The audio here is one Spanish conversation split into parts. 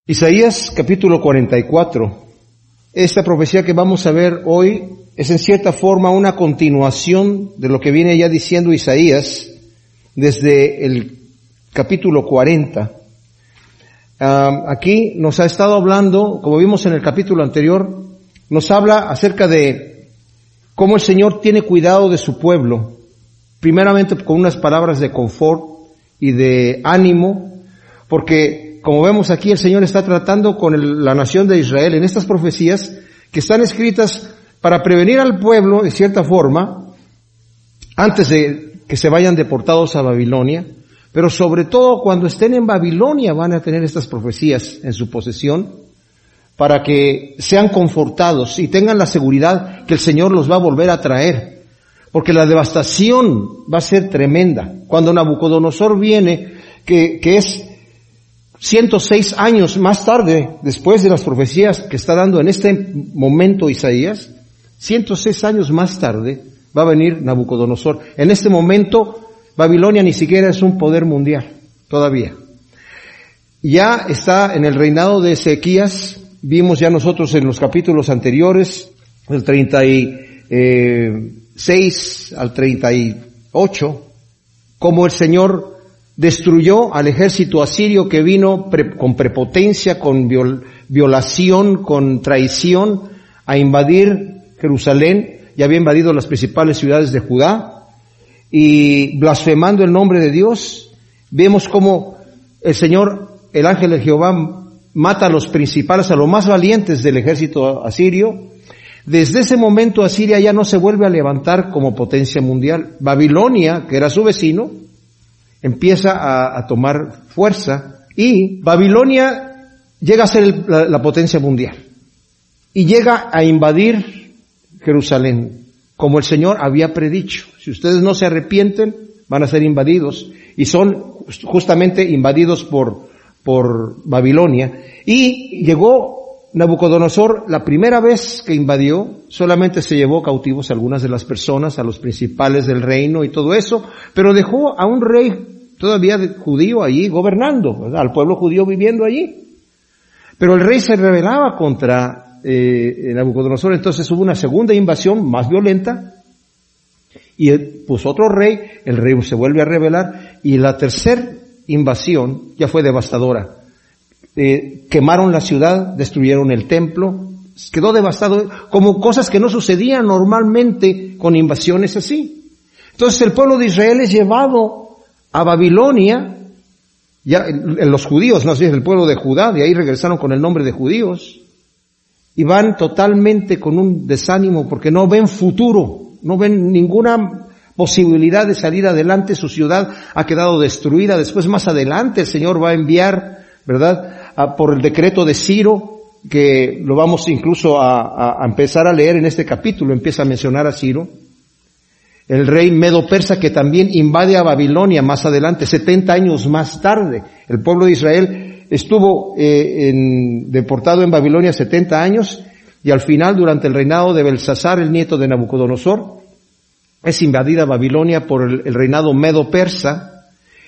Isaías capítulo 44. Esta profecía que vamos a ver hoy es en cierta forma una continuación de lo que viene ya diciendo Isaías desde el capítulo 40. Aquí nos ha estado hablando, como vimos en el capítulo anterior, nos habla acerca de cómo el Señor tiene cuidado de su pueblo, primeramente con unas palabras de confort y de ánimo, porque como vemos aquí, el Señor está tratando con la nación de Israel en estas profecías que están escritas para prevenir al pueblo, de cierta forma, antes de que se vayan deportados a Babilonia, pero sobre todo cuando estén en Babilonia van a tener estas profecías en su posesión para que sean confortados y tengan la seguridad que el Señor los va a volver a traer, porque la devastación va a ser tremenda. Cuando Nabucodonosor viene, que es 106 años más tarde, después de las profecías que está dando en este momento Isaías, 106 años más tarde va a venir Nabucodonosor. En este momento, Babilonia ni siquiera es un poder mundial, todavía. Ya está en el reinado de Ezequías, vimos ya nosotros en los capítulos anteriores, del 36 al 38, como el Señor destruyó al ejército asirio que vino con prepotencia, con violación, con traición a invadir Jerusalén. Ya había invadido las principales ciudades de Judá y blasfemando el nombre de Dios. Vemos cómo el Señor, el ángel de Jehová, mata a los principales, a los más valientes del ejército asirio. Desde ese momento Asiria ya no se vuelve a levantar como potencia mundial. Babilonia, que era su vecino, empieza a tomar fuerza y Babilonia llega a ser la potencia mundial y llega a invadir Jerusalén, como el Señor había predicho. Si ustedes no se arrepienten, van a ser invadidos, y son justamente invadidos por Babilonia. Y llegó Nabucodonosor, la primera vez que invadió, solamente se llevó cautivos a algunas de las personas, a los principales del reino y todo eso, pero dejó a un rey todavía judío allí gobernando, ¿verdad? Al pueblo judío viviendo allí. Pero el rey se rebelaba contra Nabucodonosor, entonces hubo una segunda invasión más violenta, y pues otro rey, el rey se vuelve a rebelar, y la tercera invasión ya fue devastadora. Quemaron la ciudad, destruyeron el templo, quedó devastado, como cosas que no sucedían normalmente con invasiones así. Entonces el pueblo de Israel es llevado a Babilonia, ya los judíos, no sé, el pueblo de Judá, de ahí regresaron con el nombre de judíos, y van totalmente con un desánimo porque no ven futuro, no ven ninguna posibilidad de salir adelante. Su ciudad ha quedado destruida. Después, más adelante, el Señor va a enviar, ¿verdad?, por el decreto de Ciro, que lo vamos incluso a empezar a leer en este capítulo, empieza a mencionar a Ciro, el rey Medo-Persa, que también invade a Babilonia más adelante, 70 años más tarde. El pueblo de Israel estuvo deportado en Babilonia 70 años, y al final, durante el reinado de Belsasar, el nieto de Nabucodonosor, es invadida Babilonia por el reinado Medo-Persa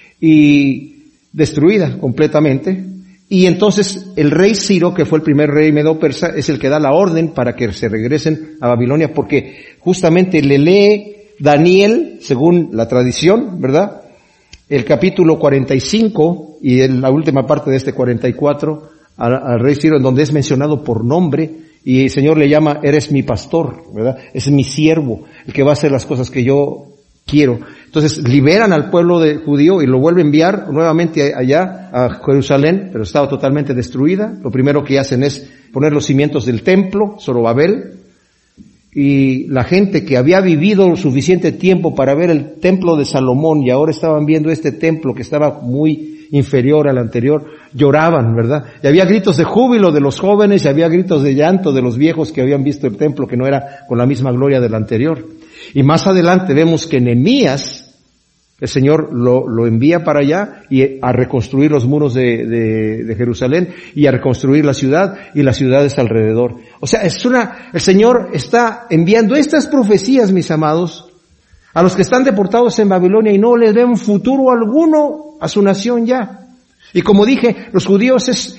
y destruida completamente. Y entonces el rey Ciro, que fue el primer rey Medo-Persa, es el que da la orden para que se regresen a Babilonia, porque justamente le lee Daniel, según la tradición, ¿verdad?, el capítulo 45 y la última parte de este 44 al rey Ciro, en donde es mencionado por nombre, y el Señor le llama: eres mi pastor, ¿verdad?, es mi siervo, el que va a hacer las cosas que yo quiero. Entonces liberan al pueblo judío y lo vuelve a enviar nuevamente allá a Jerusalén, pero estaba totalmente destruida. Lo primero que hacen es poner los cimientos del templo, Zorobabel, y la gente que había vivido suficiente tiempo para ver el templo de Salomón y ahora estaban viendo este templo que estaba muy inferior al anterior, lloraban, ¿verdad? Y había gritos de júbilo de los jóvenes y había gritos de llanto de los viejos que habían visto el templo que no era con la misma gloria del anterior. Y más adelante vemos que Nehemías, el Señor lo envía para allá y a reconstruir los muros de Jerusalén y a reconstruir la ciudad y las ciudades alrededor. O sea, el Señor está enviando estas profecías, mis amados, a los que están deportados en Babilonia y no les ven futuro alguno a su nación ya. Y como dije, los judíos es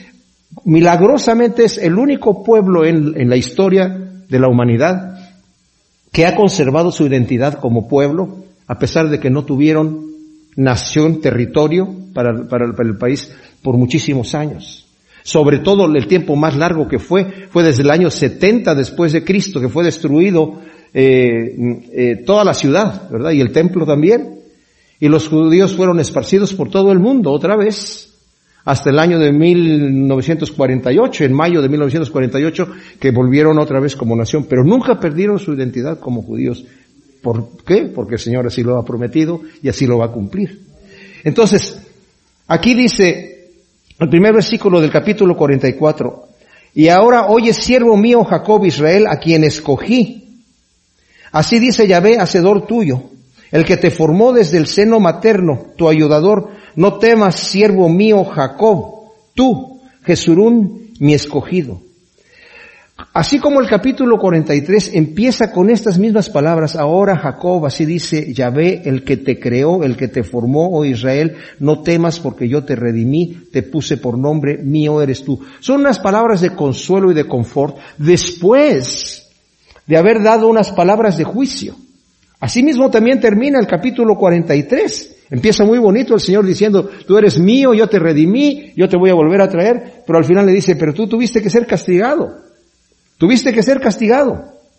Milagrosamente es el único pueblo en la historia de la humanidad que ha conservado su identidad como pueblo, a pesar de que no tuvieron nación, territorio para el país por muchísimos años. Sobre todo el tiempo más largo que fue desde el año 70 después de Cristo, que fue destruido toda la ciudad, ¿verdad? Y el templo también. Y los judíos fueron esparcidos por todo el mundo otra vez, hasta el año de 1948, en mayo de 1948, que volvieron otra vez como nación, pero nunca perdieron su identidad como judíos. ¿Por qué? Porque el Señor así lo ha prometido y así lo va a cumplir. Entonces, aquí dice, el primer versículo del capítulo 44, y ahora oye, siervo mío Jacob, Israel, a quien escogí. Así dice Yahvé, hacedor tuyo, el que te formó desde el seno materno, tu ayudador. No temas, siervo mío Jacob, tú, Jesurún, mi escogido. Así como el capítulo 43 empieza con estas mismas palabras, ahora Jacob, así dice Yahvé, el que te creó, el que te formó, oh Israel, no temas porque yo te redimí, te puse por nombre, mío eres tú. Son unas palabras de consuelo y de confort después de haber dado unas palabras de juicio. Asimismo también termina el capítulo 43. Empieza muy bonito el Señor diciendo, tú eres mío, yo te redimí, yo te voy a volver a traer, pero al final le dice, pero tú tuviste que ser castigado. Tuviste que ser castigado.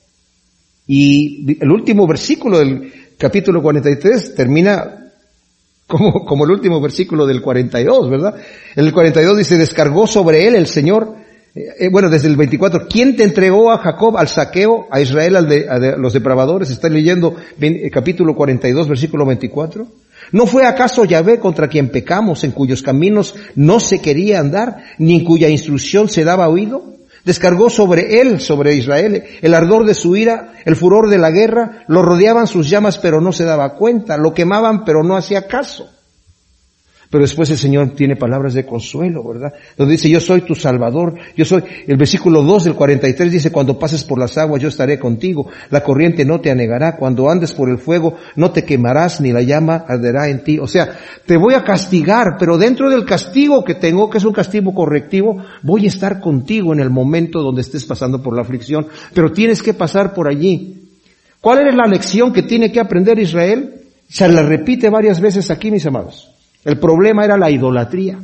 Y el último versículo del capítulo 43 termina como el último versículo del 42, ¿verdad? En el 42 dice, descargó sobre él el Señor, desde el 24, ¿quién te entregó a Jacob al saqueo, a Israel a los depravadores? Está leyendo capítulo 42, versículo 24. ¿No fue acaso Yahvé contra quien pecamos, en cuyos caminos no se quería andar, ni en cuya instrucción se daba oído? Descargó sobre él, sobre Israel, el ardor de su ira, el furor de la guerra, lo rodeaban sus llamas pero no se daba cuenta, lo quemaban pero no hacía caso. Pero después el Señor tiene palabras de consuelo, ¿verdad? Donde dice, yo soy tu Salvador, yo soy, el versículo 2 del 43 dice, cuando pases por las aguas yo estaré contigo, la corriente no te anegará, cuando andes por el fuego no te quemarás, ni la llama arderá en ti. O sea, te voy a castigar, pero dentro del castigo que tengo, que es un castigo correctivo, voy a estar contigo en el momento donde estés pasando por la aflicción, pero tienes que pasar por allí. ¿Cuál es la lección que tiene que aprender Israel? Se la repite varias veces aquí, mis amados. El problema era la idolatría.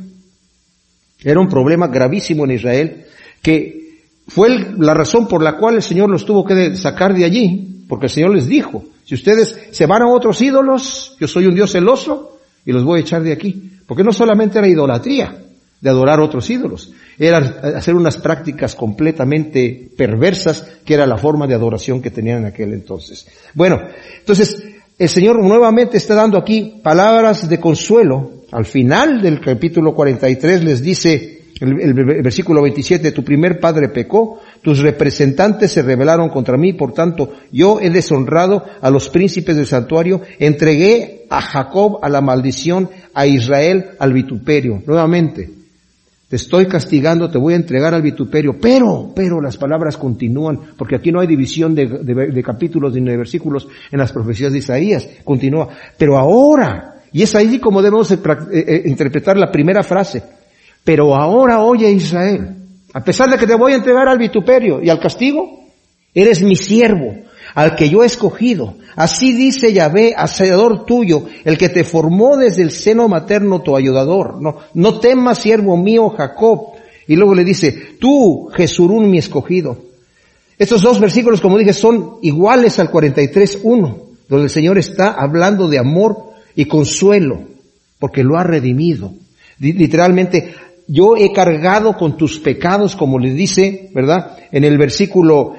Era un problema gravísimo en Israel, que fue la razón por la cual el Señor los tuvo que sacar de allí, porque el Señor les dijo, si ustedes se van a otros ídolos, yo soy un Dios celoso y los voy a echar de aquí. Porque no solamente era idolatría de adorar otros ídolos, era hacer unas prácticas completamente perversas, que era la forma de adoración que tenían en aquel entonces. Bueno, entonces, el Señor nuevamente está dando aquí palabras de consuelo. Al final del capítulo 43 les dice, el versículo 27, tu primer padre pecó, tus representantes se rebelaron contra mí, por tanto yo he deshonrado a los príncipes del santuario, entregué a Jacob a la maldición, a Israel al vituperio. Nuevamente, te estoy castigando, te voy a entregar al vituperio, pero las palabras continúan, porque aquí no hay división de capítulos ni de versículos en las profecías de Isaías, continúa. Pero ahora, y es ahí como debemos interpretar la primera frase, pero ahora oye Israel, a pesar de que te voy a entregar al vituperio y al castigo, eres mi siervo, al que yo he escogido. Así dice Yahvé, hacedor tuyo, el que te formó desde el seno materno, tu ayudador. No temas, siervo mío Jacob. Y luego le dice, tú, Jesurún, mi escogido. Estos dos versículos, como dije, son iguales al 43:1, donde el Señor está hablando de amor y consuelo, porque lo ha redimido. Literalmente, yo he cargado con tus pecados, como les dice, ¿verdad? En el versículo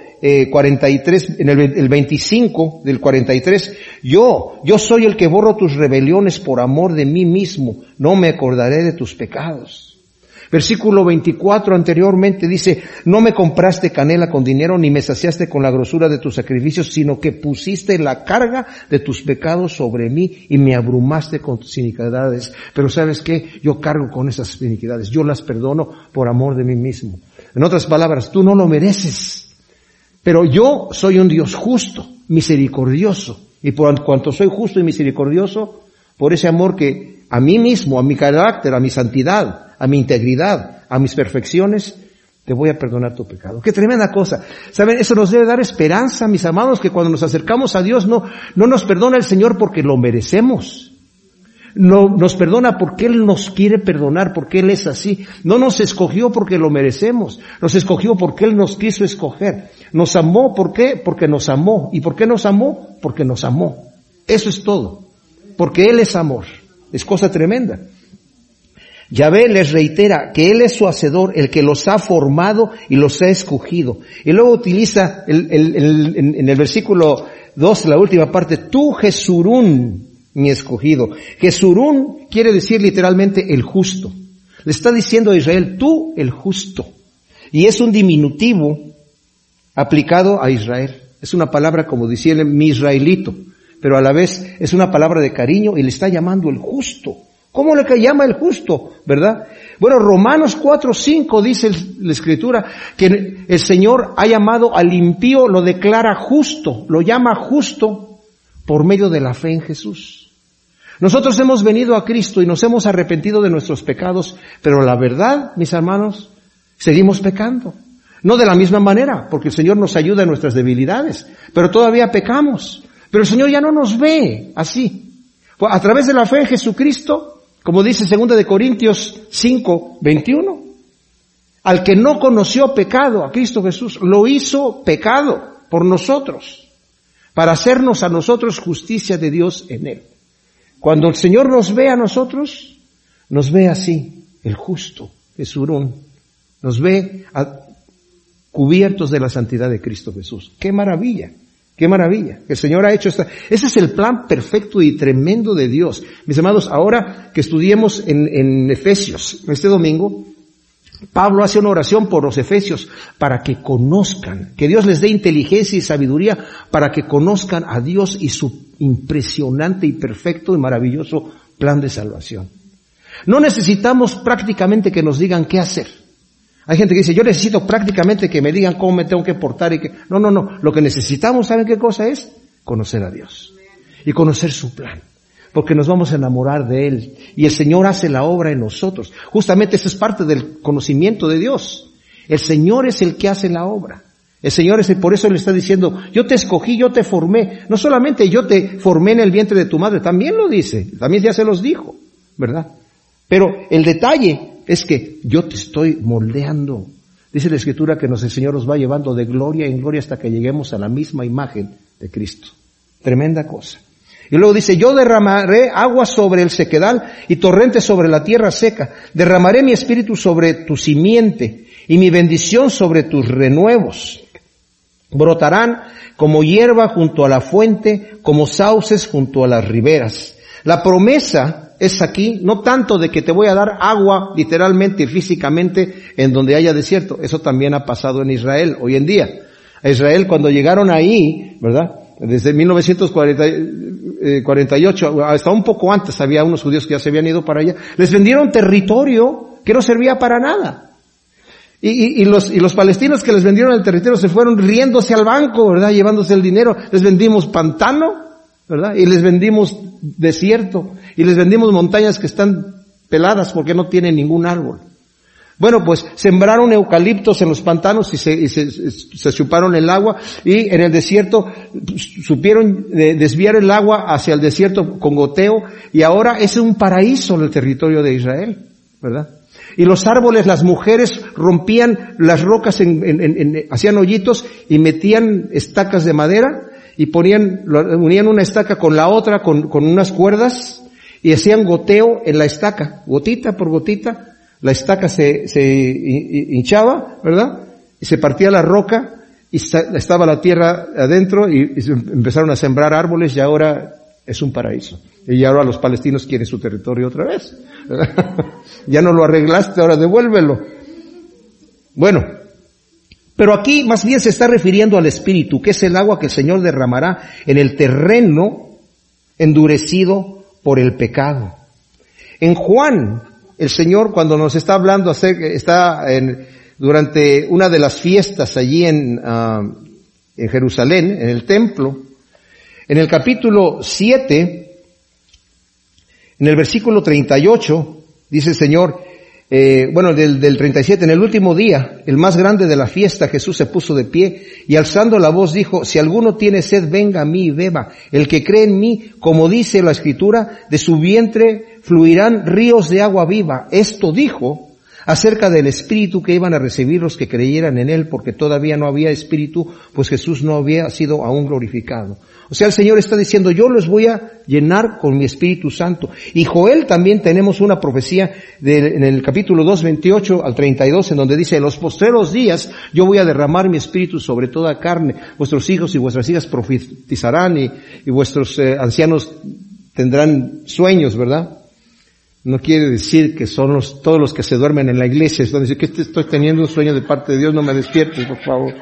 43, en el 25 del 43, yo soy el que borro tus rebeliones por amor de mí mismo, no me acordaré de tus pecados. Versículo 24 anteriormente dice, no me compraste canela con dinero, ni me saciaste con la grosura de tus sacrificios, sino que pusiste la carga de tus pecados sobre mí y me abrumaste con tus iniquidades. Pero ¿sabes qué? Yo cargo con esas iniquidades, yo las perdono por amor de mí mismo. En otras palabras, tú no lo mereces. Pero yo soy un Dios justo, misericordioso, y por cuanto soy justo y misericordioso, por ese amor que a mí mismo, a mi carácter, a mi santidad, a mi integridad, a mis perfecciones, te voy a perdonar tu pecado. ¡Qué tremenda cosa! ¿Saben? Eso nos debe dar esperanza, mis amados, que cuando nos acercamos a Dios no nos perdona el Señor porque lo merecemos. No nos perdona porque Él nos quiere perdonar, porque Él es así. No nos escogió porque lo merecemos. Nos escogió porque Él nos quiso escoger. Nos amó, ¿por qué? Porque nos amó. ¿Y por qué nos amó? Porque nos amó. Eso es todo. Porque Él es amor. Es cosa tremenda. Yahvé les reitera que Él es su hacedor, el que los ha formado y los ha escogido. Y luego utiliza en el versículo 2, la última parte, tú Jesurún, mi escogido. Jesurún quiere decir literalmente el justo. Le está diciendo a Israel, tú el justo. Y es un diminutivo aplicado a Israel. Es una palabra como decirle mi israelito, pero a la vez es una palabra de cariño y le está llamando el justo. ¿Cómo le llama el justo? ¿Verdad? Bueno, Romanos 4:5 dice la Escritura que el Señor ha llamado al impío, lo declara justo, lo llama justo por medio de la fe en Jesús. Nosotros hemos venido a Cristo y nos hemos arrepentido de nuestros pecados, pero la verdad, mis hermanos, seguimos pecando. No de la misma manera, porque el Señor nos ayuda en nuestras debilidades, pero todavía pecamos. Pero el Señor ya no nos ve así. A través de la fe en Jesucristo, como dice 2 de Corintios 5:21, al que no conoció pecado, a Cristo Jesús, lo hizo pecado por nosotros, para hacernos a nosotros justicia de Dios en Él. Cuando el Señor nos ve a nosotros, nos ve así, el justo, Jesurún, nos ve cubiertos de la santidad de Cristo Jesús. ¡Qué maravilla! ¡Qué maravilla! El Señor ha hecho ese es el plan perfecto y tremendo de Dios. Mis amados, ahora que estudiemos en Efesios, este domingo, Pablo hace una oración por los efesios para que conozcan, que Dios les dé inteligencia y sabiduría para que conozcan a Dios y su impresionante y perfecto y maravilloso plan de salvación. No necesitamos prácticamente que nos digan qué hacer. Hay gente que dice, yo necesito prácticamente que me digan cómo me tengo que portar y que... No. Lo que necesitamos, ¿saben qué cosa es? Conocer a Dios. Y conocer su plan. Porque nos vamos a enamorar de Él. Y el Señor hace la obra en nosotros. Justamente eso es parte del conocimiento de Dios. El Señor es el que hace la obra. El Señor es el, por eso le está diciendo, yo te escogí, yo te formé. No solamente yo te formé en el vientre de tu madre, también lo dice. También ya se los dijo, ¿verdad? Pero el detalle es que yo te estoy moldeando. Dice la Escritura que el Señor nos va llevando de gloria en gloria hasta que lleguemos a la misma imagen de Cristo. Tremenda cosa. Y luego dice, yo derramaré agua sobre el sequedal y torrentes sobre la tierra seca. Derramaré mi espíritu sobre tu simiente y mi bendición sobre tus renuevos. Brotarán como hierba junto a la fuente, como sauces junto a las riberas. La promesa es aquí, no tanto de que te voy a dar agua literalmente y físicamente en donde haya desierto. Eso también ha pasado en Israel hoy en día. A Israel cuando llegaron ahí, ¿verdad? Desde 1948, hasta un poco antes había unos judíos que ya se habían ido para allá. Les vendieron territorio que no servía para nada. Y los palestinos que les vendieron el territorio se fueron riéndose al banco, ¿verdad? Llevándose el dinero. Les vendimos pantano, ¿verdad? Y les vendimos desierto. Y les vendimos montañas que están peladas porque no tienen ningún árbol. Bueno, pues sembraron eucaliptos en los pantanos y se chuparon el agua, y en el desierto supieron desviar el agua hacia el desierto con goteo, y ahora es un paraíso el territorio de Israel, ¿verdad? Y los árboles, las mujeres rompían las rocas, hacían hoyitos y metían estacas de madera y unían una estaca con la otra con unas cuerdas y hacían goteo en la estaca, gotita por gotita. La estaca se hinchaba, ¿verdad? Y se partía la roca y estaba la tierra adentro y empezaron a sembrar árboles y ahora es un paraíso. Y ahora los palestinos quieren su territorio otra vez. Ya no lo arreglaste, ahora devuélvelo. Bueno, pero aquí más bien se está refiriendo al Espíritu, que es el agua que el Señor derramará en el terreno endurecido por el pecado. En Juan, el Señor, cuando nos está hablando durante una de las fiestas allí en Jerusalén, en el templo, en el capítulo 7, en el versículo 38, dice el Señor, del 37, en el último día, el más grande de la fiesta, Jesús se puso de pie y alzando la voz dijo, si alguno tiene sed, venga a mí y beba. El que cree en mí, como dice la Escritura, de su vientre fluirán ríos de agua viva. Esto dijo acerca del Espíritu que iban a recibir los que creyeran en Él, porque todavía no había Espíritu, pues Jesús no había sido aún glorificado. O sea, el Señor está diciendo, yo los voy a llenar con mi Espíritu Santo. Y Joel también tenemos una profecía en el capítulo 2, 28 al 32, en donde dice, en los postreros días yo voy a derramar mi Espíritu sobre toda carne. Vuestros hijos y vuestras hijas profetizarán y vuestros ancianos tendrán sueños, ¿verdad? No quiere decir que son todos los que se duermen en la iglesia. Están diciendo que estoy teniendo un sueño de parte de Dios, no me despiertes, por favor.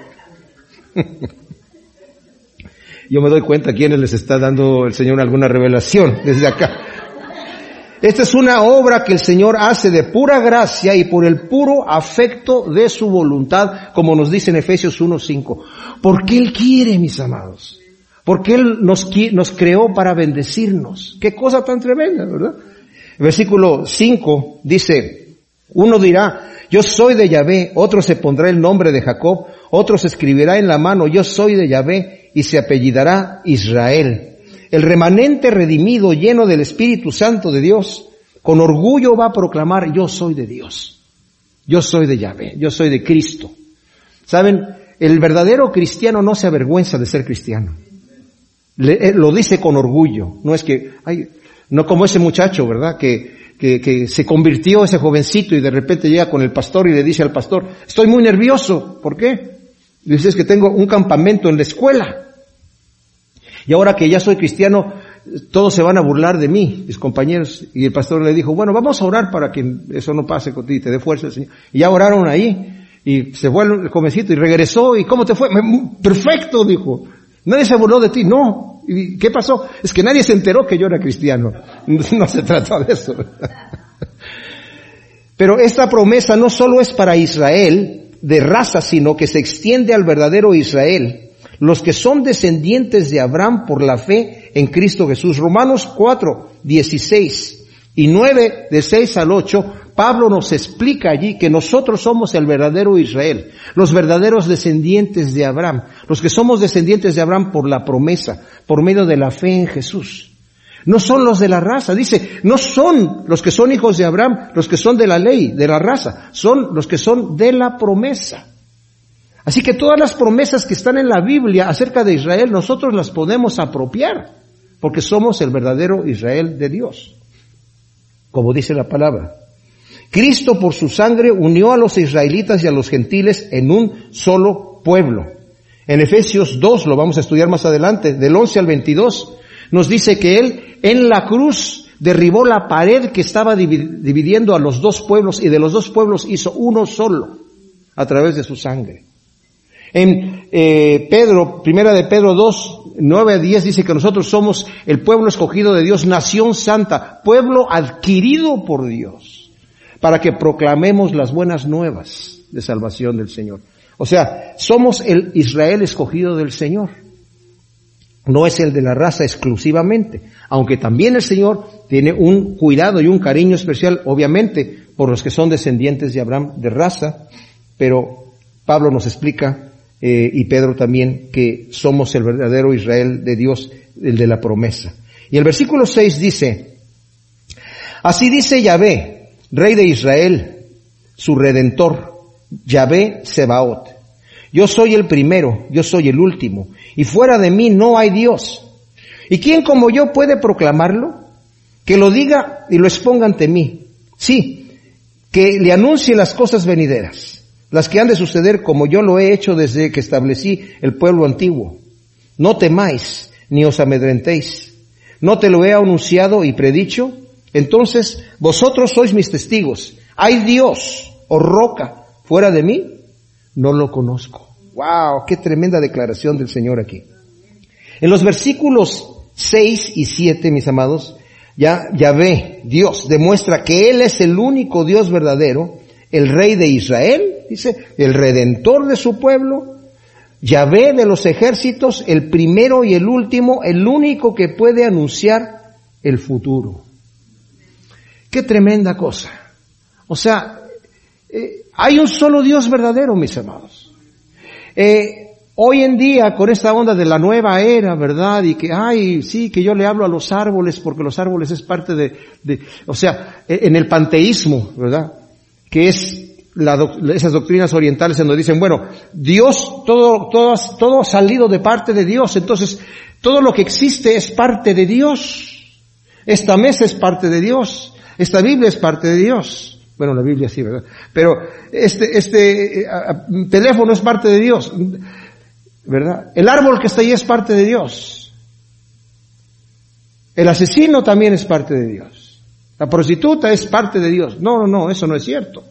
Yo me doy cuenta a quienes les está dando el Señor alguna revelación desde acá. Esta es una obra que el Señor hace de pura gracia y por el puro afecto de su voluntad, como nos dice en Efesios 1:5. Porque Él quiere, mis amados. Porque Él nos creó para bendecirnos. Qué cosa tan tremenda, ¿verdad? El versículo 5 dice, uno dirá, yo soy de Yahvé, otro se pondrá el nombre de Jacob, otro se escribirá en la mano, yo soy de Yahvé, y se apellidará Israel. El remanente redimido, lleno del Espíritu Santo de Dios, con orgullo va a proclamar, yo soy de Dios, yo soy de Yahvé, yo soy de Cristo. ¿Saben? El verdadero cristiano no se avergüenza de ser cristiano. Lo dice con orgullo, no es que, no como ese muchacho, ¿verdad? Que se convirtió ese jovencito y de repente llega con el pastor y le dice al pastor, estoy muy nervioso. ¿Por qué? Dice, es que tengo un campamento en la escuela. Y ahora que ya soy cristiano, todos se van a burlar de mí, mis compañeros. Y el pastor le dijo, bueno, vamos a orar para que eso no pase contigo y te dé fuerza el Señor. Y ya oraron ahí. Y se fue el jovencito y regresó. ¿Y cómo te fue? Perfecto, dijo. Nadie se burló de ti. No. ¿Y qué pasó? Es que nadie se enteró que yo era cristiano. No se trata de eso. Pero esta promesa no solo es para Israel de raza, sino que se extiende al verdadero Israel, los que son descendientes de Abraham por la fe en Cristo Jesús. Romanos 4, 16 y 9, de 6 al 8, Pablo nos explica allí que nosotros somos el verdadero Israel, los verdaderos descendientes de Abraham, los que somos descendientes de Abraham por la promesa, por medio de la fe en Jesús. No son los de la raza, dice, no son los que son hijos de Abraham, los que son de la ley, de la raza, son los que son de la promesa. Así que todas las promesas que están en la Biblia acerca de Israel, nosotros las podemos apropiar, porque somos el verdadero Israel de Dios. Como dice la palabra, Cristo por su sangre unió a los israelitas y a los gentiles en un solo pueblo. En Efesios 2, lo vamos a estudiar más adelante, del 11 al 22, nos dice que Él en la cruz derribó la pared que estaba dividiendo a los dos pueblos y de los dos pueblos hizo uno solo a través de su sangre. En Primera de Pedro 2, 9 a 10 dice que nosotros somos el pueblo escogido de Dios, nación santa, pueblo adquirido por Dios, para que proclamemos las buenas nuevas de salvación del Señor. O sea, somos el Israel escogido del Señor. No es el de la raza exclusivamente, aunque también el Señor tiene un cuidado y un cariño especial, obviamente, por los que son descendientes de Abraham de raza, pero Pablo nos explica, y Pedro también, que somos el verdadero Israel de Dios, el de la promesa. Y el versículo 6 dice, así dice Yahvé, Rey de Israel, su Redentor, Yahvé Sebaot. Yo soy el primero, yo soy el último, y fuera de mí no hay Dios. ¿Y quién como yo puede proclamarlo? Que lo diga y lo exponga ante mí. Sí, que le anuncie las cosas venideras, las que han de suceder como yo lo he hecho desde que establecí el pueblo antiguo. No temáis, ni os amedrentéis. ¿No te lo he anunciado y predicho? Entonces vosotros sois mis testigos. ¿Hay Dios o roca fuera de mí? No lo conozco. ¡Wow! ¡Qué tremenda declaración del Señor aquí! En los versículos 6 y 7, mis amados, Yahvé, Dios, demuestra que Él es el único Dios verdadero, el Rey de Israel, dice, el Redentor de su pueblo, Yahvé de los ejércitos, el primero y el último, el único que puede anunciar el futuro. ¡Qué tremenda cosa! O sea, hay un solo Dios verdadero, mis amados. Hoy en día, con esta onda de la nueva era, ¿verdad? Y que, sí, que yo le hablo a los árboles porque los árboles es parte o sea, en el panteísmo, ¿verdad? Que es esas doctrinas orientales en donde dicen, bueno, Dios, todo ha salido de parte de Dios, entonces todo lo que existe es parte de Dios. Esta mesa es parte de Dios. Esta Biblia es parte de Dios. Bueno, la Biblia sí, ¿verdad? Pero este teléfono es parte de Dios, ¿verdad? El árbol que está ahí es parte de Dios. El asesino también es parte de Dios. La prostituta es parte de Dios. No, eso no es cierto.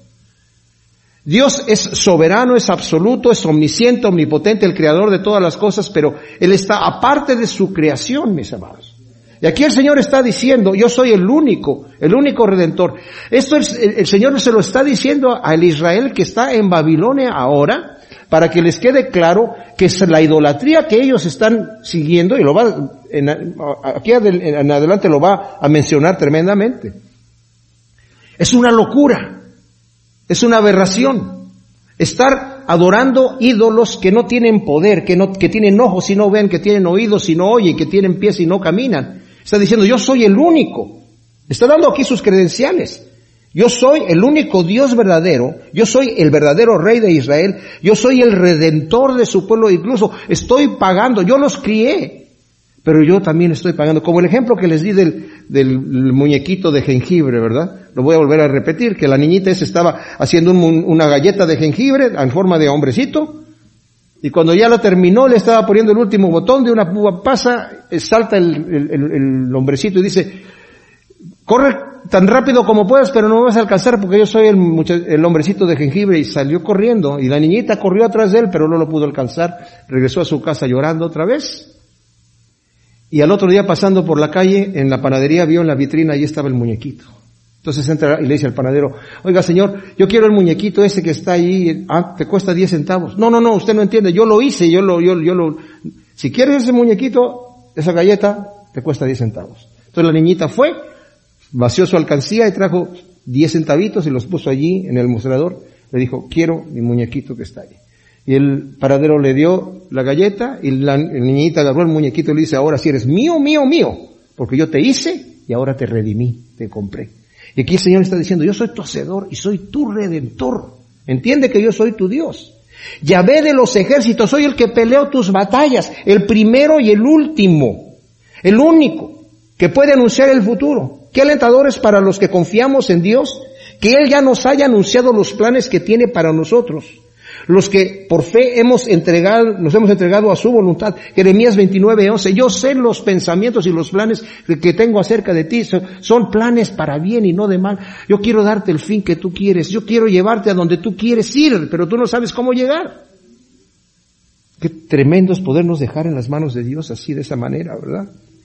Dios es soberano, es absoluto, es omnisciente, omnipotente, el creador de todas las cosas, pero Él está aparte de su creación, mis amados. Y aquí el Señor está diciendo, yo soy el único redentor. Esto el Señor se lo está diciendo al Israel que está en Babilonia ahora, para que les quede claro que es la idolatría que ellos están siguiendo, y aquí en adelante lo va a mencionar tremendamente. Es una locura. Es una aberración estar adorando ídolos que no tienen poder, que tienen ojos y no ven, que tienen oídos y no oyen, que tienen pies y no caminan. Está diciendo, yo soy el único. Está dando aquí sus credenciales. Yo soy el único Dios verdadero. Yo soy el verdadero Rey de Israel. Yo soy el Redentor de su pueblo. Incluso estoy pagando. Yo los crié. Pero yo también estoy pagando. Como el ejemplo que les di del muñequito de jengibre, ¿verdad? Lo voy a volver a repetir, que la niñita esa estaba haciendo una galleta de jengibre en forma de hombrecito, y cuando ya lo terminó, le estaba poniendo el último botón de una uva pasa, salta el hombrecito y dice, corre tan rápido como puedas, pero no me vas a alcanzar porque yo soy el hombrecito de jengibre, y salió corriendo, y la niñita corrió atrás de él, pero no lo pudo alcanzar, regresó a su casa llorando otra vez. Y al otro día, pasando por la calle, en la panadería, vio en la vitrina, ahí estaba el muñequito. Entonces entra y le dice al panadero, oiga señor, yo quiero el muñequito ese que está ahí, te cuesta 10 centavos. No, usted no entiende, yo lo hice, si quieres ese muñequito, esa galleta, te cuesta 10 centavos. Entonces la niñita fue, vació su alcancía y trajo 10 centavitos y los puso allí en el mostrador. Le dijo, quiero mi muñequito que está ahí. Y el panadero le dio la galleta y la niñita agarró el muñequito y le dice, ahora sí eres mío, porque yo te hice y ahora te redimí, te compré. Y aquí el Señor está diciendo, yo soy tu hacedor y soy tu redentor. Entiende que yo soy tu Dios. Yahvé de los ejércitos, soy el que peleo tus batallas, el primero y el último, el único que puede anunciar el futuro. Qué alentadores para los que confiamos en Dios, que Él ya nos haya anunciado los planes que tiene para nosotros. Los que por fe nos hemos entregado a su voluntad. Jeremías 29:11, yo sé los pensamientos y los planes que tengo acerca de ti, son planes para bien y no de mal. Yo quiero darte el fin que tú quieres, yo quiero llevarte a donde tú quieres ir, pero tú no sabes cómo llegar. Qué tremendo es podernos dejar en las manos de Dios así, de esa manera, ¿verdad?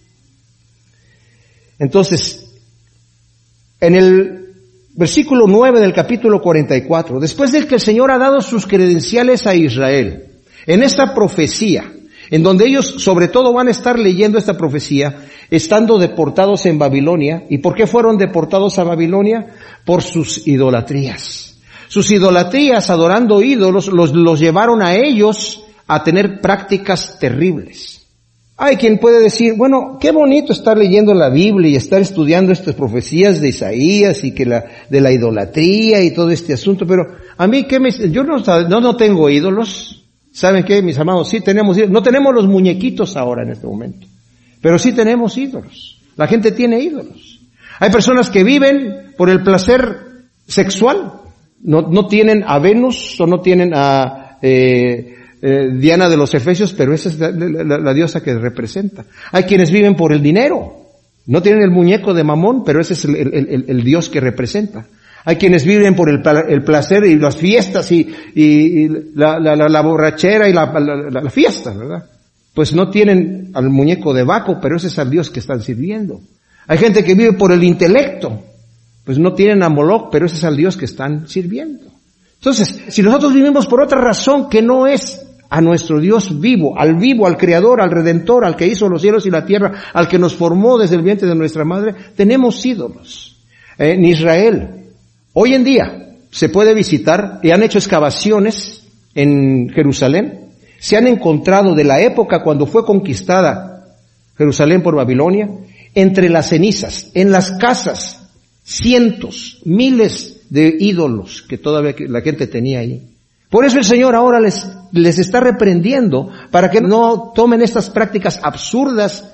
Entonces, en el versículo 9 del capítulo 44, después de que el Señor ha dado sus credenciales a Israel, en esta profecía, en donde ellos sobre todo van a estar leyendo esta profecía, estando deportados en Babilonia. ¿Y por qué fueron deportados a Babilonia? Por sus idolatrías. Sus idolatrías, adorando ídolos, los llevaron a ellos a tener prácticas terribles. Hay quien puede decir, bueno, qué bonito estar leyendo la Biblia y estar estudiando estas profecías de Isaías y que de la idolatría y todo este asunto, pero a mí, yo no tengo ídolos. ¿Saben qué, mis amados? Sí tenemos ídolos. No tenemos los muñequitos ahora en este momento, pero sí tenemos ídolos. La gente tiene ídolos. Hay personas que viven por el placer sexual. No tienen a Venus o no tienen a Diana de los Efesios, pero esa es la diosa que representa. Hay quienes viven por el dinero. No tienen el muñeco de Mamón, pero ese es el dios que representa. Hay quienes viven por el placer y las fiestas y la borrachera y la fiesta, ¿verdad? Pues no tienen al muñeco de Baco, pero ese es al dios que están sirviendo. Hay gente que vive por el intelecto, pues no tienen a Moloch, pero ese es al dios que están sirviendo. Entonces, si nosotros vivimos por otra razón que no es a nuestro Dios vivo, al Creador, al Redentor, al que hizo los cielos y la tierra, al que nos formó desde el vientre de nuestra madre, tenemos ídolos. En Israel, Hoy en día se puede visitar y han hecho excavaciones en Jerusalén. Se han encontrado de la época cuando fue conquistada Jerusalén por Babilonia, entre las cenizas, en las casas, cientos, miles de ídolos que todavía la gente tenía ahí. Por eso el Señor ahora les está reprendiendo para que no tomen estas prácticas absurdas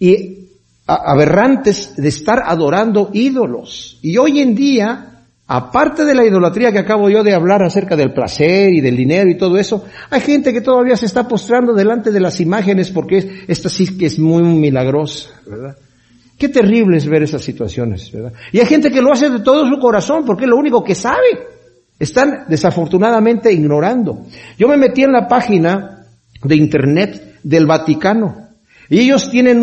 y aberrantes de estar adorando ídolos. Y hoy en día, aparte de la idolatría que acabo yo de hablar acerca del placer y del dinero y todo eso, hay gente que todavía se está postrando delante de las imágenes porque esta sí que es muy milagrosa, ¿verdad? Qué terrible es ver esas situaciones, ¿verdad? Y hay gente que lo hace de todo su corazón porque es lo único que sabe. Están desafortunadamente ignorando. Yo me metí en la página de internet del Vaticano y ellos tienen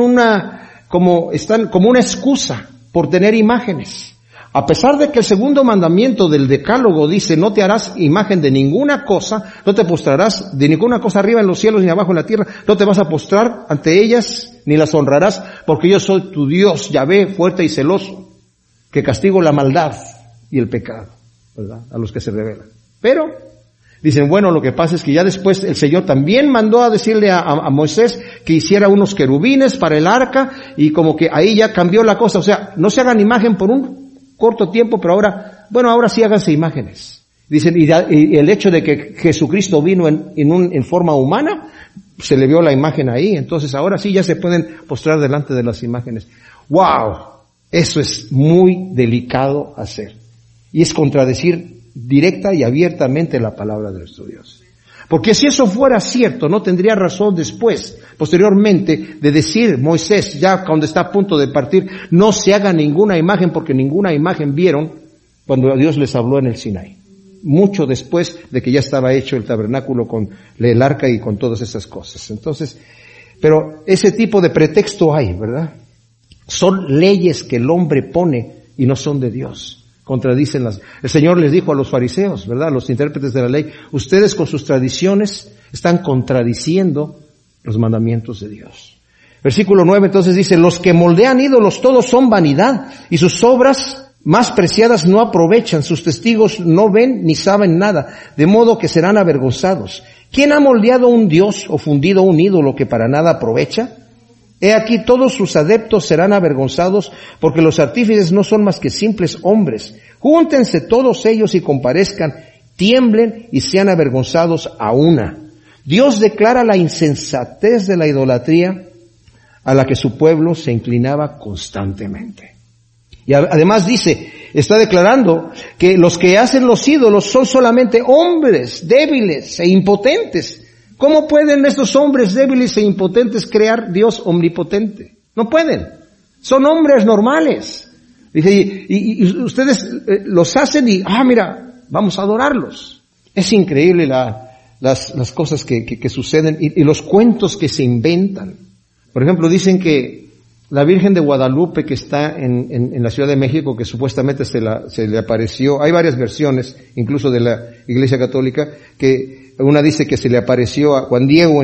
como una excusa por tener imágenes. A pesar de que el segundo mandamiento del Decálogo dice, no te harás imagen de ninguna cosa, no te postrarás de ninguna cosa arriba en los cielos ni abajo en la tierra, no te vas a postrar ante ellas ni las honrarás, porque yo soy tu Dios, Yahvé, fuerte y celoso, que castigo la maldad y el pecado, ¿verdad? A los que se rebelan. Pero dicen, bueno, lo que pasa es que ya después el Señor también mandó a decirle a Moisés que hiciera unos querubines para el arca, y como que ahí ya cambió la cosa. O sea, no se hagan imagen por un corto tiempo, pero ahora sí háganse imágenes. Dicen, y el hecho de que Jesucristo vino en forma humana, se le vio la imagen ahí, entonces ahora sí ya se pueden postrar delante de las imágenes. ¡Wow! Eso es muy delicado hacer. Y es contradecir directa y abiertamente la palabra de nuestro Dios. Porque si eso fuera cierto, no tendría razón después, posteriormente, de decir Moisés, ya cuando está a punto de partir, no se haga ninguna imagen, porque ninguna imagen vieron cuando Dios les habló en el Sinaí. Mucho después de que ya estaba hecho el tabernáculo con el arca y con todas esas cosas. Entonces, pero ese tipo de pretexto hay, ¿verdad? Son leyes que el hombre pone y no son de Dios. Contradicen el Señor les dijo a los fariseos, ¿verdad? A los intérpretes de la ley, ustedes con sus tradiciones están contradiciendo los mandamientos de Dios. Versículo 9 entonces dice, los que moldean ídolos todos son vanidad, y sus obras más preciadas no aprovechan, sus testigos no ven ni saben nada, de modo que serán avergonzados. ¿Quién ha moldeado un dios o fundido un ídolo que para nada aprovecha? He aquí todos sus adeptos serán avergonzados, porque los artífices no son más que simples hombres. Júntense todos ellos y comparezcan, tiemblen y sean avergonzados a una. Dios declara la insensatez de la idolatría a la que su pueblo se inclinaba constantemente. Y además está declarando que los que hacen los ídolos son solamente hombres débiles e impotentes. ¿Cómo pueden estos hombres débiles e impotentes crear Dios omnipotente? No pueden. Son hombres normales. Dice, y ustedes los hacen y, mira, vamos a adorarlos. Es increíble las cosas que suceden y los cuentos que se inventan. Por ejemplo, dicen que la Virgen de Guadalupe, que está en la Ciudad de México, que supuestamente se le apareció, hay varias versiones, incluso de la Iglesia Católica, que una dice que se le apareció a Juan Diego en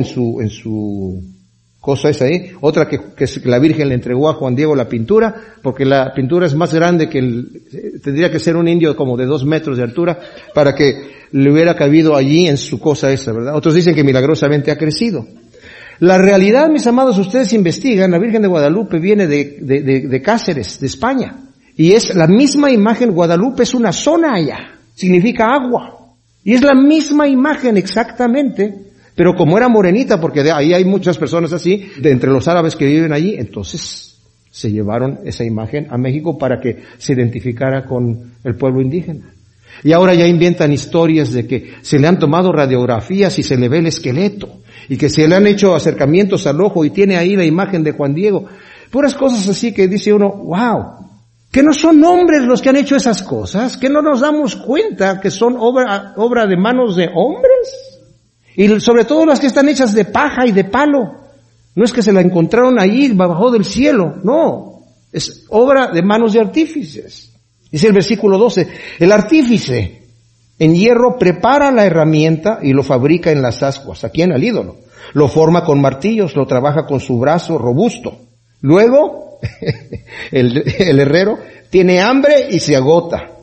su cosa esa ahí, otra que la Virgen le entregó a Juan Diego la pintura, porque la pintura es más grande tendría que ser un indio como de 2 metros de altura, para que le hubiera cabido allí en su cosa esa, ¿verdad? Otros dicen que milagrosamente ha crecido. La realidad, mis amados, ustedes investigan, la Virgen de Guadalupe viene de Cáceres, de España, y es la misma imagen. Guadalupe es una zona allá, significa agua. Y es la misma imagen exactamente, pero como era morenita, porque ahí hay muchas personas así, de entre los árabes que viven allí, entonces se llevaron esa imagen a México para que se identificara con el pueblo indígena. Y ahora ya inventan historias de que se le han tomado radiografías y se le ve el esqueleto, y que se le han hecho acercamientos al ojo y tiene ahí la imagen de Juan Diego. Puras cosas así que dice uno, wow. Que no son hombres los que han hecho esas cosas, que no nos damos cuenta que son obra de manos de hombres, y sobre todo las que están hechas de paja y de palo. No es que se la encontraron ahí bajo del cielo, no, es obra de manos de artífices. Dice el versículo 12, el artífice en hierro prepara la herramienta y lo fabrica en las ascuas. ¿A quién? Al ídolo. Lo forma con martillos, lo trabaja con su brazo robusto. Luego, el herrero tiene hambre y se agota.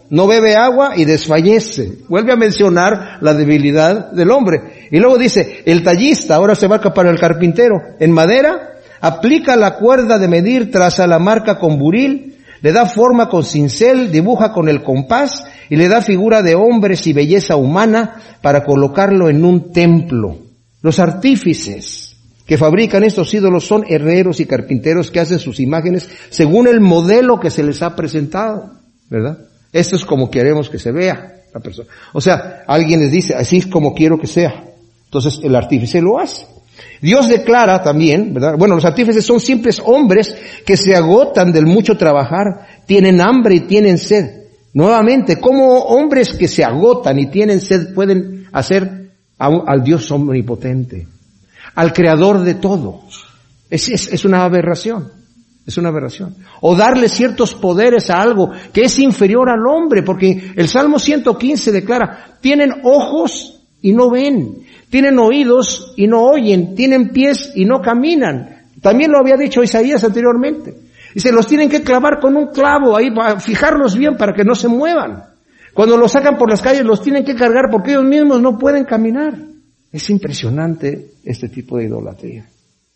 no bebe agua y desfallece. Vuelve a mencionar la debilidad del hombre. Y luego dice, el tallista, ahora se marca para el carpintero, en madera, aplica la cuerda de medir, traza la marca con buril, le da forma con cincel, dibuja con el compás y le da figura de hombres y belleza humana para colocarlo en un templo. Los artífices que fabrican estos ídolos son herreros y carpinteros que hacen sus imágenes según el modelo que se les ha presentado, ¿verdad? Esto es como queremos que se vea la persona. O sea, alguien les dice, así es como quiero que sea. Entonces el artífice lo hace. Dios declara también, ¿verdad? Bueno, los artífices son simples hombres que se agotan del mucho trabajar, tienen hambre y tienen sed. Nuevamente, ¿cómo hombres que se agotan y tienen sed pueden hacer al Dios omnipotente, al creador de todo? Es una aberración. Es una aberración. O darle ciertos poderes a algo que es inferior al hombre, porque el Salmo 115 declara, tienen ojos y no ven, tienen oídos y no oyen, tienen pies y no caminan. También lo había dicho Isaías anteriormente. Dice, los tienen que clavar con un clavo ahí para fijarlos bien para que no se muevan. Cuando los sacan por las calles los tienen que cargar porque ellos mismos no pueden caminar. Es impresionante este tipo de idolatría.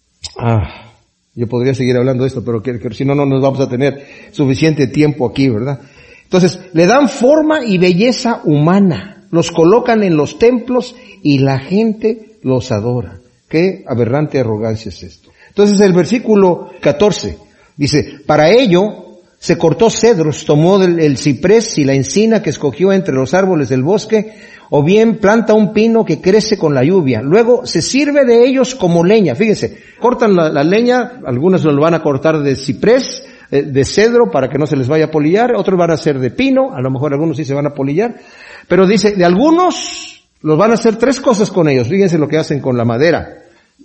Yo podría seguir hablando de esto, pero que si no, no nos vamos a tener suficiente tiempo aquí, ¿verdad? Entonces, le dan forma y belleza humana, los colocan en los templos y la gente los adora. Qué aberrante arrogancia es esto. Entonces, el versículo 14 dice, para ello se cortó cedros, tomó el ciprés y la encina que escogió entre los árboles del bosque, o bien planta un pino que crece con la lluvia. Luego se sirve de ellos como leña. Fíjense, cortan la leña, algunos lo van a cortar de ciprés, de cedro para que no se les vaya a polillar, otros van a hacer de pino, a lo mejor algunos sí se van a polillar, pero dice, de algunos los van a hacer tres cosas con ellos. Fíjense lo que hacen con la madera.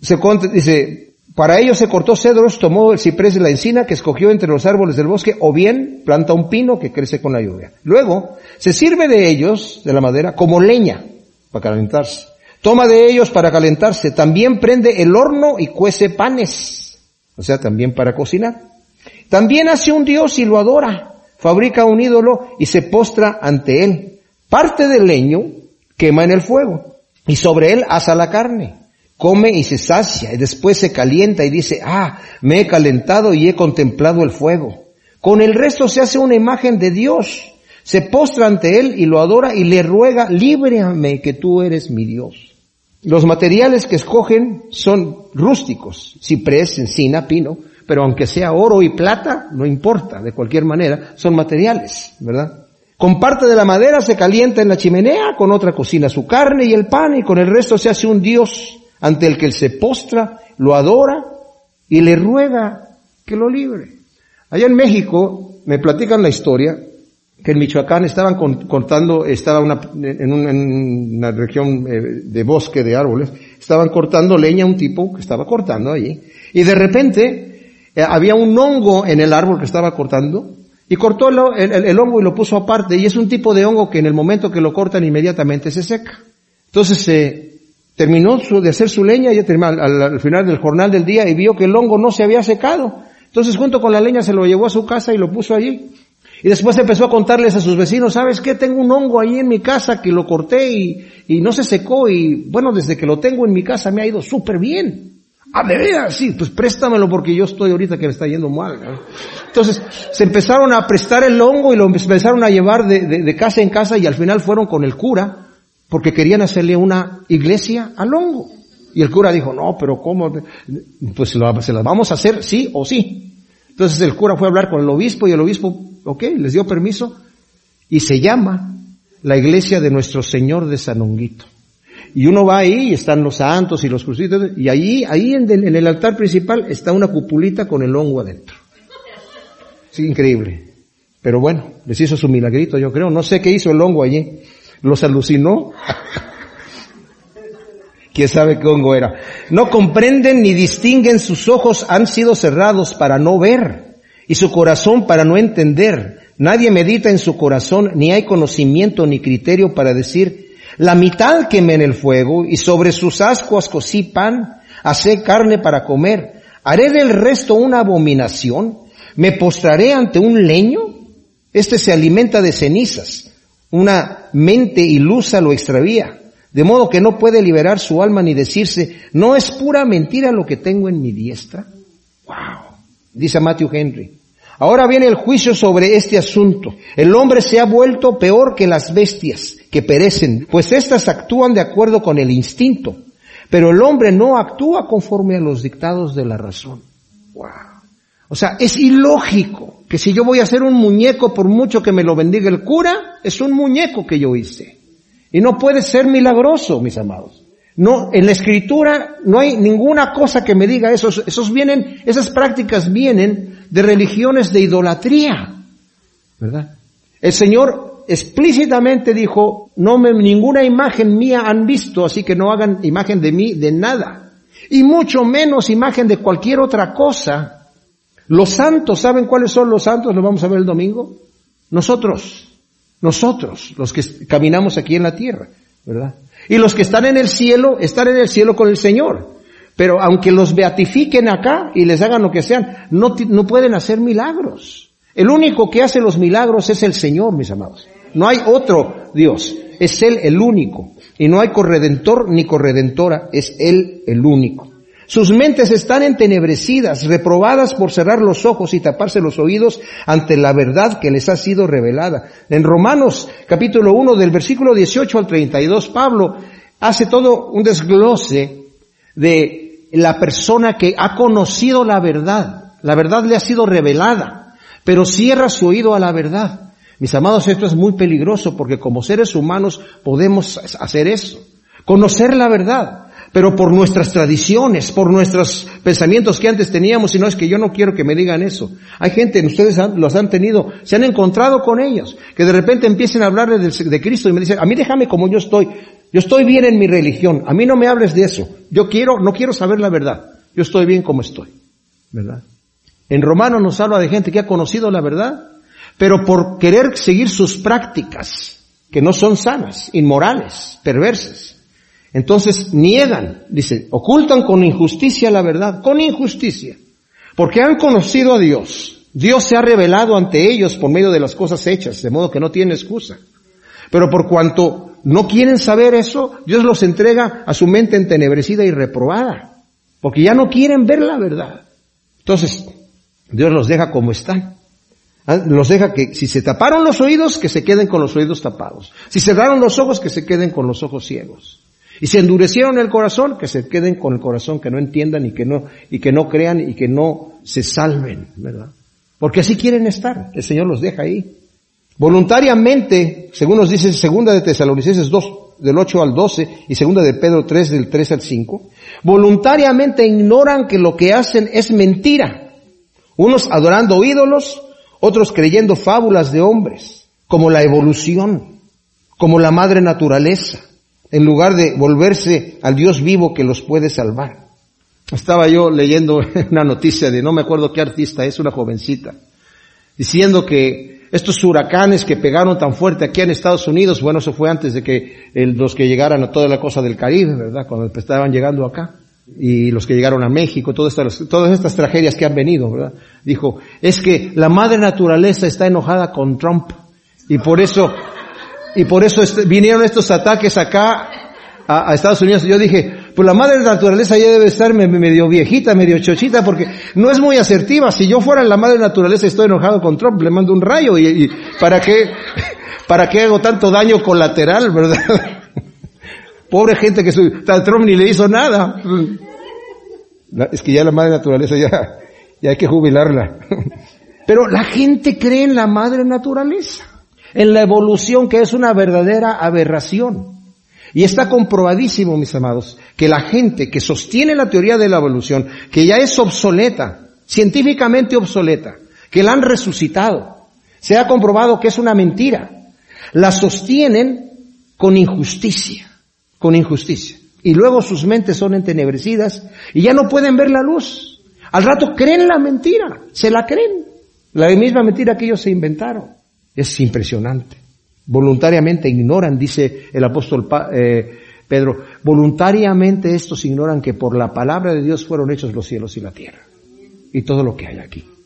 Dice, para ellos se cortó cedros, tomó el ciprés y la encina que escogió entre los árboles del bosque, o bien planta un pino que crece con la lluvia. Luego, se sirve de ellos, de la madera, como leña, para calentarse. Toma de ellos para calentarse. También prende el horno y cuece panes. O sea, también para cocinar. También hace un dios y lo adora. Fabrica un ídolo y se postra ante él. Parte del leño quema en el fuego y sobre él asa la carne. Come y se sacia, y después se calienta y dice, me he calentado y he contemplado el fuego. Con el resto se hace una imagen de Dios, se postra ante él y lo adora y le ruega, líbrame que tú eres mi Dios. Los materiales que escogen son rústicos, ciprés, encina, pino, pero aunque sea oro y plata, no importa, de cualquier manera, son materiales, ¿verdad? Con parte de la madera se calienta en la chimenea, con otra cocina su carne y el pan, y con el resto se hace un Dios ante el que él se postra, lo adora y le ruega que lo libre. Allá en México me platican la historia que en Michoacán estaban cortando, estaba en una región de bosque de árboles, estaban cortando leña, un tipo que estaba cortando allí, y de repente había un hongo en el árbol que estaba cortando, y cortó el hongo y lo puso aparte, y es un tipo de hongo que en el momento que lo cortan inmediatamente se seca. Entonces terminó de hacer su leña y al final del jornal del día y vio que el hongo no se había secado. Entonces junto con la leña se lo llevó a su casa y lo puso allí. Y después empezó a contarles a sus vecinos, ¿sabes qué? Tengo un hongo ahí en mi casa que lo corté y no se secó y bueno, desde que lo tengo en mi casa me ha ido súper bien. ¿De veras? Sí, pues préstamelo porque yo estoy ahorita que me está yendo mal, ¿no? Entonces se empezaron a prestar el hongo y lo empezaron a llevar de casa en casa y al final fueron con el cura porque querían hacerle una iglesia al hongo. Y el cura dijo, no, pero ¿cómo? Pues se las vamos a hacer sí o sí. Entonces el cura fue a hablar con el obispo y el obispo, les dio permiso y se llama la iglesia de Nuestro Señor de San Honguito. Y uno va ahí y están los santos y los crucifitos y ahí en el altar principal está una cupulita con el hongo adentro. Es increíble. Pero bueno, les hizo su milagrito, yo creo. No sé qué hizo el hongo allí. ¿Los alucinó? ¿Quién sabe qué hongo era? No comprenden ni distinguen, sus ojos han sido cerrados para no ver, y su corazón para no entender. Nadie medita en su corazón, ni hay conocimiento ni criterio para decir, la mitad quemé en el fuego, y sobre sus ascuas cocí pan, hacé carne para comer. ¿Haré del resto una abominación? ¿Me postraré ante un leño? Este se alimenta de cenizas. Una mente ilusa lo extravía, de modo que no puede liberar su alma ni decirse, ¿no es pura mentira lo que tengo en mi diestra? ¡Wow! Dice Matthew Henry. Ahora viene el juicio sobre este asunto. El hombre se ha vuelto peor que las bestias que perecen, pues éstas actúan de acuerdo con el instinto, pero el hombre no actúa conforme a los dictados de la razón. ¡Wow! O sea, es ilógico que si yo voy a hacer un muñeco, por mucho que me lo bendiga el cura, es un muñeco que yo hice. Y no puede ser milagroso, mis amados. No, en la Escritura no hay ninguna cosa que me diga eso. Esas prácticas vienen de religiones de idolatría, ¿verdad? El Señor explícitamente dijo, ninguna imagen mía han visto, así que no hagan imagen de mí de nada. Y mucho menos imagen de cualquier otra cosa. Los santos, ¿saben cuáles son los santos? Lo vamos a ver el domingo. Nosotros, los que caminamos aquí en la tierra, ¿verdad? Y los que están en el cielo con el Señor. Pero aunque los beatifiquen acá y les hagan lo que sean, no pueden hacer milagros. El único que hace los milagros es el Señor, mis amados. No hay otro Dios. Es Él el único. Y no hay corredentor ni corredentora. Es Él el único. Sus mentes están entenebrecidas, reprobadas por cerrar los ojos y taparse los oídos ante la verdad que les ha sido revelada. En Romanos capítulo 1 del versículo 18 al 32, Pablo hace todo un desglose de la persona que ha conocido la verdad. La verdad le ha sido revelada, pero cierra su oído a la verdad. Mis amados, esto es muy peligroso porque como seres humanos podemos hacer eso. Conocer la verdad. Pero por nuestras tradiciones, por nuestros pensamientos que antes teníamos, y no es que yo no quiero que me digan eso. Hay gente, ustedes los han tenido, se han encontrado con ellos, que de repente empiecen a hablarles de Cristo y me dicen, a mí déjame como yo estoy bien en mi religión, a mí no me hables de eso, no quiero saber la verdad, yo estoy bien como estoy, ¿verdad? En Romanos nos habla de gente que ha conocido la verdad, pero por querer seguir sus prácticas, que no son sanas, inmorales, perversas, entonces niegan, dice, ocultan con injusticia la verdad, con injusticia, porque han conocido a Dios. Dios se ha revelado ante ellos por medio de las cosas hechas, de modo que no tienen excusa. Pero por cuanto no quieren saber eso, Dios los entrega a su mente entenebrecida y reprobada, porque ya no quieren ver la verdad. Entonces, Dios los deja como están. Los deja que si se taparon los oídos, que se queden con los oídos tapados. Si cerraron los ojos, que se queden con los ojos ciegos. Y si endurecieron el corazón, que se queden con el corazón, que no entiendan y que no crean y que no se salven, ¿verdad? Porque así quieren estar. El Señor los deja ahí. Voluntariamente, según nos dice 2 de Tesalonicenses 2, del 8 al 12, y 2 de Pedro 3, del 3 al 5, voluntariamente ignoran que lo que hacen es mentira. Unos adorando ídolos, otros creyendo fábulas de hombres, como la evolución, como la madre naturaleza, en lugar de volverse al Dios vivo que los puede salvar. Estaba yo leyendo una noticia de no me acuerdo qué artista es, una jovencita, diciendo que estos huracanes que pegaron tan fuerte aquí en Estados Unidos, bueno, eso fue antes de que los que llegaran a toda la cosa del Caribe, ¿verdad? Cuando estaban llegando acá, y los que llegaron a México, todas estas tragedias que han venido, ¿verdad? Dijo, es que la madre naturaleza está enojada con Trump, y por eso vinieron estos ataques acá a Estados Unidos. Yo dije, pues la madre naturaleza ya debe estar medio viejita, medio chochita, porque no es muy asertiva. Si yo fuera la madre naturaleza y estoy enojado con Trump, le mando un rayo y ¿para qué hago tanto daño colateral, verdad? Pobre gente que Trump ni le hizo nada. Es que ya la madre naturaleza ya hay que jubilarla. Pero la gente cree en la madre naturaleza, en la evolución, que es una verdadera aberración. Y está comprobadísimo, mis amados, que la gente que sostiene la teoría de la evolución, que ya es obsoleta, científicamente obsoleta, que la han resucitado, se ha comprobado que es una mentira, la sostienen con injusticia. Y luego sus mentes son entenebrecidas y ya no pueden ver la luz. Al rato creen la mentira, se la creen. La misma mentira que ellos se inventaron. Es impresionante. Voluntariamente ignoran, dice el apóstol Pedro, voluntariamente estos ignoran que por la palabra de Dios fueron hechos los cielos y la tierra. Y todo lo que hay aquí.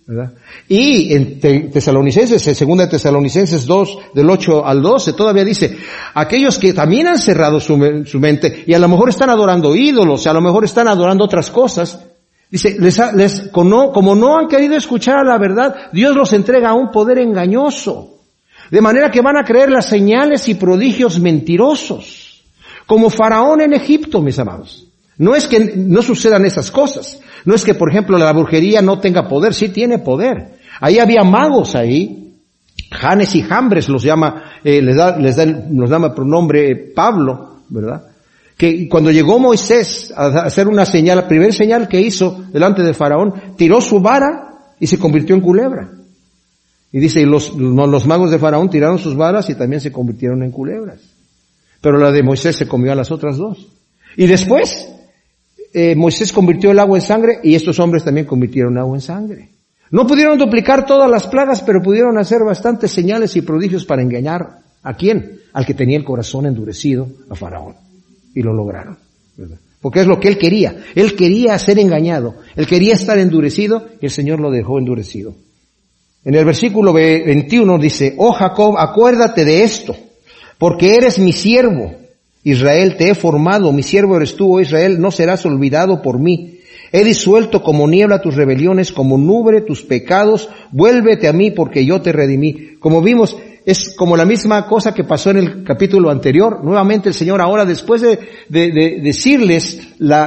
¿verdad? Y en Tesalonicenses, en 2 Tesalonicenses 2, del 8 al 12, todavía dice, aquellos que también han cerrado su mente, y a lo mejor están adorando ídolos, a lo mejor están adorando otras cosas, dice, como no han querido escuchar la verdad, Dios los entrega a un poder engañoso, de manera que van a creer las señales y prodigios mentirosos, como Faraón en Egipto, mis amados. No es que no sucedan esas cosas. No es que, por ejemplo, la brujería no tenga poder. Sí tiene poder. Ahí había magos ahí. Janes y Jambres los llama, nos llama por nombre Pablo, ¿verdad? Que cuando llegó Moisés a hacer una señal, la primera señal que hizo delante de Faraón, tiró su vara y se convirtió en culebra. Y dice, y los magos de Faraón tiraron sus varas y también se convirtieron en culebras. Pero la de Moisés se comió a las otras dos. Y después, Moisés convirtió el agua en sangre y estos hombres también convirtieron agua en sangre. No pudieron duplicar todas las plagas, pero pudieron hacer bastantes señales y prodigios para engañar. ¿A quién? Al que tenía el corazón endurecido, a Faraón. Y lo lograron, ¿verdad? Porque es lo que él quería. Él quería ser engañado. Él quería estar endurecido y el Señor lo dejó endurecido. En el versículo 21 dice, oh Jacob, acuérdate de esto, porque eres mi siervo. Israel, te he formado, mi siervo eres tú, oh Israel, no serás olvidado por mí. He disuelto como niebla tus rebeliones, como nube tus pecados, vuélvete a mí porque yo te redimí. Como vimos, es como la misma cosa que pasó en el capítulo anterior. Nuevamente el Señor ahora, después de decirles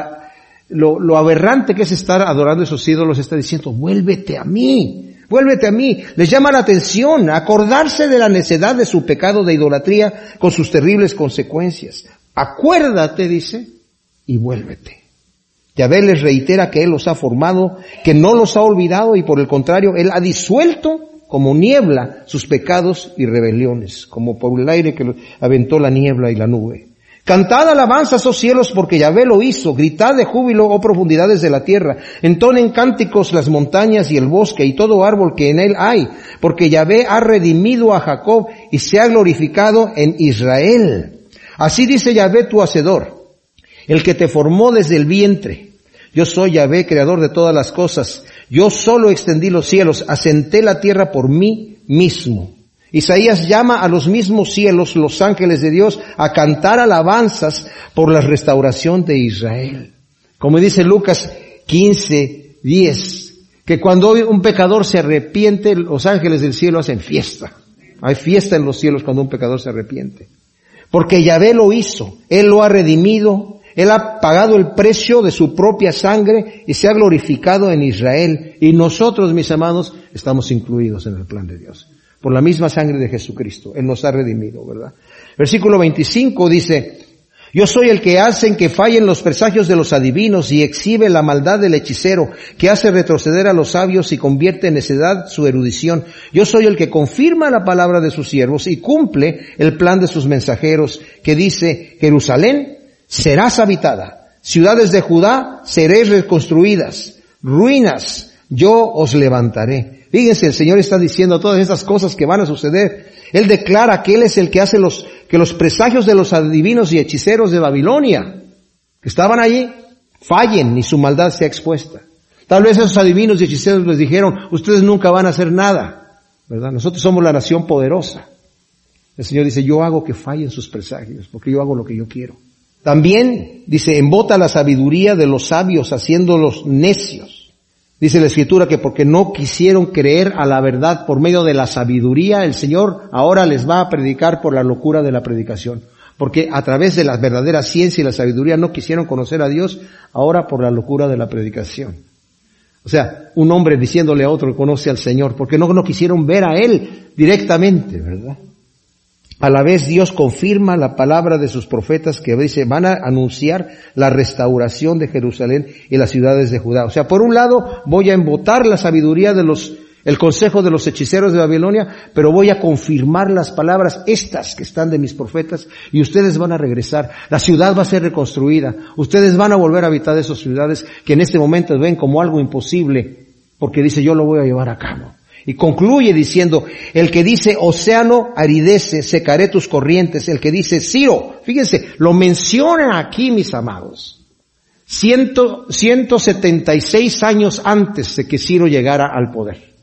lo aberrante que es estar adorando esos ídolos, está diciendo, vuélvete a mí. Vuélvete a mí. Les llama la atención acordarse de la necedad de su pecado de idolatría con sus terribles consecuencias. Acuérdate, dice, y vuélvete. Yahvé les reitera que Él los ha formado, que no los ha olvidado y por el contrario, Él ha disuelto como niebla sus pecados y rebeliones, como por el aire que aventó la niebla y la nube. Cantad alabanzas, oh cielos, porque Yahvé lo hizo. Gritad de júbilo, oh profundidades de la tierra. Entonen cánticos las montañas y el bosque y todo árbol que en él hay. Porque Yahvé ha redimido a Jacob y se ha glorificado en Israel. Así dice Yahvé tu Hacedor, el que te formó desde el vientre. Yo soy Yahvé, creador de todas las cosas. Yo solo extendí los cielos, asenté la tierra por mí mismo. Isaías llama a los mismos cielos, los ángeles de Dios, a cantar alabanzas por la restauración de Israel. Como dice Lucas 15:10, que cuando un pecador se arrepiente, los ángeles del cielo hacen fiesta. Hay fiesta en los cielos cuando un pecador se arrepiente. Porque Yahvé lo hizo, Él lo ha redimido, Él ha pagado el precio de su propia sangre y se ha glorificado en Israel. Y nosotros, mis amados, estamos incluidos en el plan de Dios. Por la misma sangre de Jesucristo. Él nos ha redimido, ¿verdad? Versículo 25 dice, yo soy el que hacen que fallen los presagios de los adivinos y exhibe la maldad del hechicero, que hace retroceder a los sabios y convierte en necedad su erudición. Yo soy el que confirma la palabra de sus siervos y cumple el plan de sus mensajeros, que dice, Jerusalén serás habitada, ciudades de Judá seréis reconstruidas, ruinas yo os levantaré. Fíjense, el Señor está diciendo todas estas cosas que van a suceder. Él declara que Él es el que hace que los presagios de los adivinos y hechiceros de Babilonia, que estaban allí, fallen y su maldad sea expuesta. Tal vez esos adivinos y hechiceros les dijeron, ustedes nunca van a hacer nada, ¿verdad? Nosotros somos la nación poderosa. El Señor dice, yo hago que fallen sus presagios, porque yo hago lo que yo quiero. También, dice, embota la sabiduría de los sabios, haciéndolos necios. Dice la Escritura que porque no quisieron creer a la verdad por medio de la sabiduría, el Señor ahora les va a predicar por la locura de la predicación. Porque a través de la verdadera ciencia y la sabiduría no quisieron conocer a Dios, ahora por la locura de la predicación. O sea, un hombre diciéndole a otro que conoce al Señor, porque no quisieron ver a Él directamente, ¿verdad? A la vez Dios confirma la palabra de sus profetas que dice, van a anunciar la restauración de Jerusalén y las ciudades de Judá. O sea, por un lado voy a embotar la sabiduría el consejo de los hechiceros de Babilonia, pero voy a confirmar las palabras estas que están de mis profetas y ustedes van a regresar. La ciudad va a ser reconstruida. Ustedes van a volver a habitar esas ciudades que en este momento ven como algo imposible, porque dice, yo lo voy a llevar a cabo. Y concluye diciendo, el que dice océano aridece, secaré tus corrientes. El que dice Ciro, fíjense, lo menciona aquí, mis amados. 176 años antes de que Ciro llegara al poder.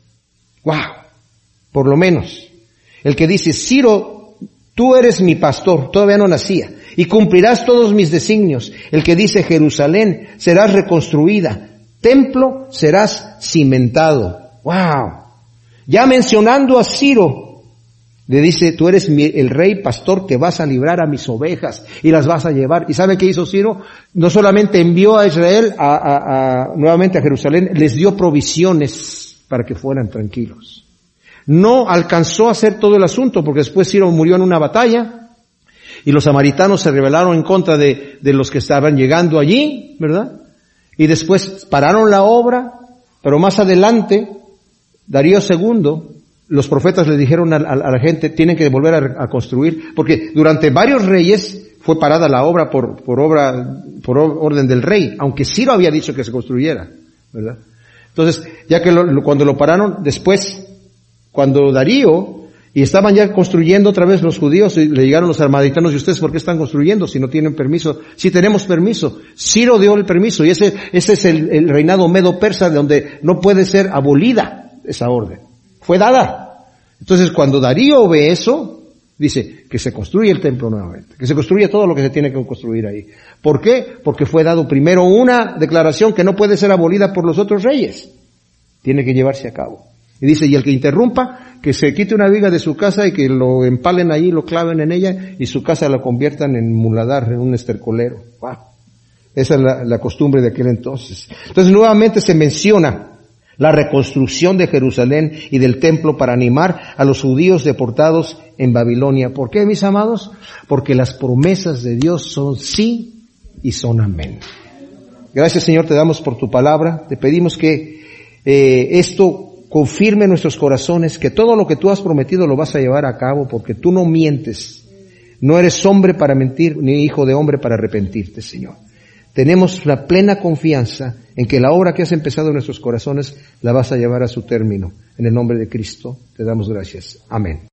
Wow, por lo menos. El que dice, Ciro, tú eres mi pastor, todavía no nacía, y cumplirás todos mis designios. El que dice, Jerusalén serás reconstruida, templo serás cimentado. Wow. Ya mencionando a Ciro, le dice, tú eres el rey pastor que vas a librar a mis ovejas y las vas a llevar. ¿Y sabe qué hizo Ciro? No solamente envió a Israel nuevamente a Jerusalén, les dio provisiones para que fueran tranquilos. No alcanzó a hacer todo el asunto porque después Ciro murió en una batalla y los samaritanos se rebelaron en contra de los que estaban llegando allí, ¿verdad? Y después pararon la obra, pero más adelante, Darío II, los profetas le dijeron a la gente, tienen que volver a construir, porque durante varios reyes fue parada la obra por orden del rey, aunque Ciro había dicho que se construyera, ¿verdad? Entonces, ya que cuando lo pararon, después, cuando Darío, y estaban ya construyendo otra vez los judíos, y le llegaron los samaritanos, ¿y ustedes por qué están construyendo si no tienen permiso? Sí tenemos permiso. Ciro dio el permiso, y ese es el reinado medo-persa, donde no puede ser abolida esa orden. Fue dada. Entonces, cuando Darío ve eso, dice que se construye el templo nuevamente, que se construye todo lo que se tiene que construir ahí. ¿Por qué? Porque fue dado primero una declaración que no puede ser abolida por los otros reyes. Tiene que llevarse a cabo. Y dice, y el que interrumpa, que se quite una viga de su casa y que lo empalen allí, lo claven en ella y su casa la conviertan en muladar, en un estercolero. ¡Wow! Esa es la costumbre de aquel entonces. Entonces, nuevamente se menciona la reconstrucción de Jerusalén y del templo para animar a los judíos deportados en Babilonia. ¿Por qué, mis amados? Porque las promesas de Dios son sí y son amén. Gracias, Señor, te damos por tu palabra. Te pedimos que esto confirme en nuestros corazones que todo lo que tú has prometido lo vas a llevar a cabo, porque tú no mientes. No eres hombre para mentir, ni hijo de hombre para arrepentirte, Señor. Tenemos la plena confianza en que la obra que has empezado en nuestros corazones la vas a llevar a su término. En el nombre de Cristo te damos gracias. Amén.